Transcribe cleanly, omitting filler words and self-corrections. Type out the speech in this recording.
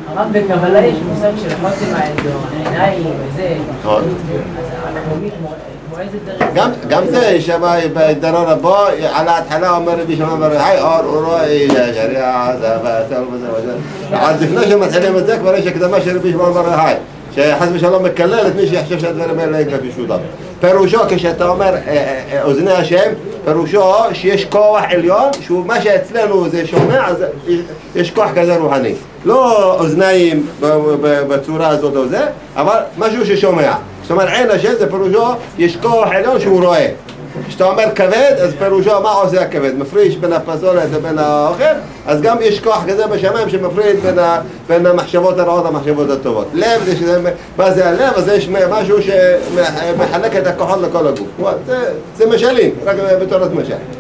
הרב בקבלה יש מושג של החוסם העליון, העיניים וזה, אז המקומית כמו איזה דרך? גם זה יש שם בדרון הבא, על ההתחלה אומר רבי שמעון בר יוחאי, אור רואי, שריעה, זהבה, וזה. אז לפני שמתחילים את זה כבר יש הקדמה של רבי שמעון בר יוחאי, שחס ושלום מקלל את מי שיחשב שהדברים האלה יגבשו דם. פירושו, כשאתה אומר אוזני השם, פירושו שיש כוח עליון, שהוא מה שאצלנו זה שומע, אז יש כוח כזה רוחני. לא אוזניים בצורה הזאת או זה, אבל משהו ששומע. זאת אומרת, עין השם זה פירושו, יש כוח עליון שהוא רואה. כשאתה אומר כבד, אז פירושו, מה עושה הכבד? מפריש בין הפסולת ובין האוכל, אז גם יש כוח כזה בשמיים שמפריד בין המחשבות הרעות למחשבות הטובות. לב, מה זה הלב? אז יש משהו שמחלק את הכוחות לכל הגוף. זה משלים, רק בתורת משל.